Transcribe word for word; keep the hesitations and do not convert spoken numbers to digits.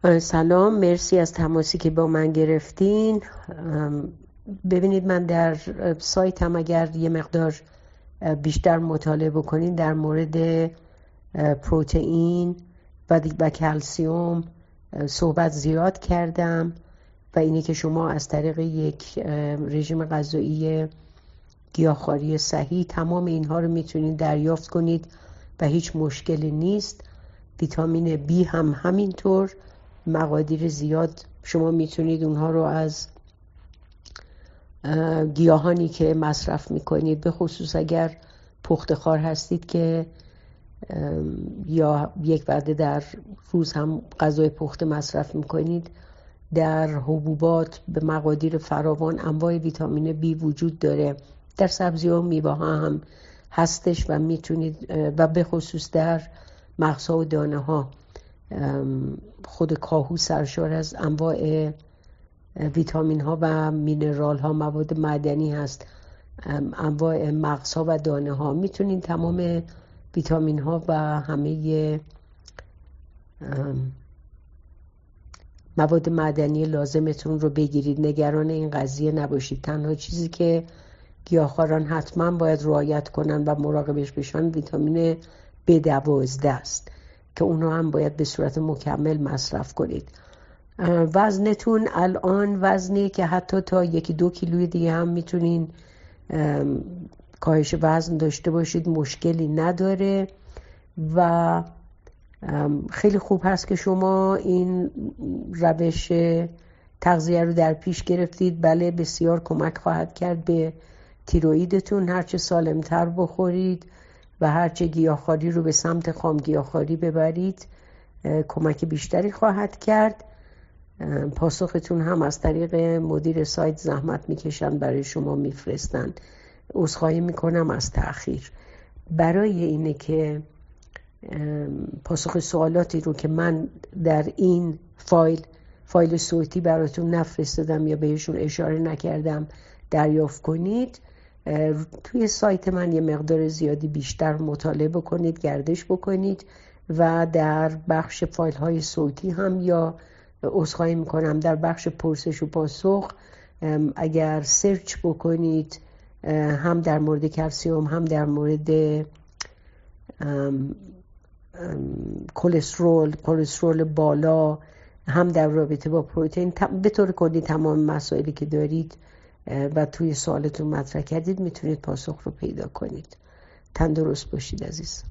سلام، مرسی از تماسی که با من گرفتین. ببینید، من در سایتم اگر یه مقدار بیشتر مطالعه بکنین در مورد پروتئین و و کلسیوم صحبت زیاد کردم و اینه که شما از طریق یک رژیم غذایی گیاهخواری صحیح تمام اینها رو میتونید دریافت کنید و هیچ مشکلی نیست. ویتامین بی هم همینطور، مقادیر زیاد شما میتونید اونها رو از گیاهانی که مصرف میکنید، به خصوص اگر پخته‌خوار هستید که یا یک وعده در روز هم غذای پخته مصرف میکنید، در حبوبات به مقادیر فراوان انواع ویتامین بی وجود داره. در سبزی ها و میوه ها هم هستش و میتونید و به خصوص در مغزها و دانه ها. خود کاهو سرشار از انواع ویتامین ها و مینرال ها، مواد معدنی هست. انواع مغزها و دانه ها میتونید تمام ویتامین ها و همه مواد معدنی لازمتون رو بگیرید. نگران این قضیه نباشید. تنها چیزی که گیاهخواران حتما باید رعایت کنن و مراقبش بشن ویتامین بی دوازده است که اونو هم باید به صورت مکمل مصرف کنید. وزنتون الان وزنی که حتی تا یکی دو کیلوی دیگه هم میتونین کاهش وزن داشته باشید، مشکلی نداره و خیلی خوب هست که شما این روش تغذیه رو در پیش گرفتید. بله، بسیار کمک خواهد کرد به تیروئیدتون. هرچه سالمتر بخورید و هرچه گیاهخواری رو به سمت خام گیاهخواری ببرید، کمک بیشتری خواهد کرد. پاسختون هم از طریق مدیر سایت زحمت میکشن برای شما میفرستن. عذرخواهی میکنم از تأخیر. برای اینه که پاسخ سوالاتی رو که من در این فایل فایل صوتی براتون نفرستادم یا بهشون اشاره نکردم دریافت کنید، توی سایت من یه مقدار زیادی بیشتر مطالعه بکنید، گردش بکنید و در بخش فایل های صوتی هم، یا عذرخواهی میکنم در بخش پرسش و پاسخ، اگر سرچ بکنید هم در مورد کلسیم هم در مورد کلسترول کلسترول بالا، هم در رابطه با پروتئین، به طور کلی تمام مسائلی که دارید و توی سوالتون مطرح کردید میتونید پاسخ رو پیدا کنید. تندرست باشید عزیز.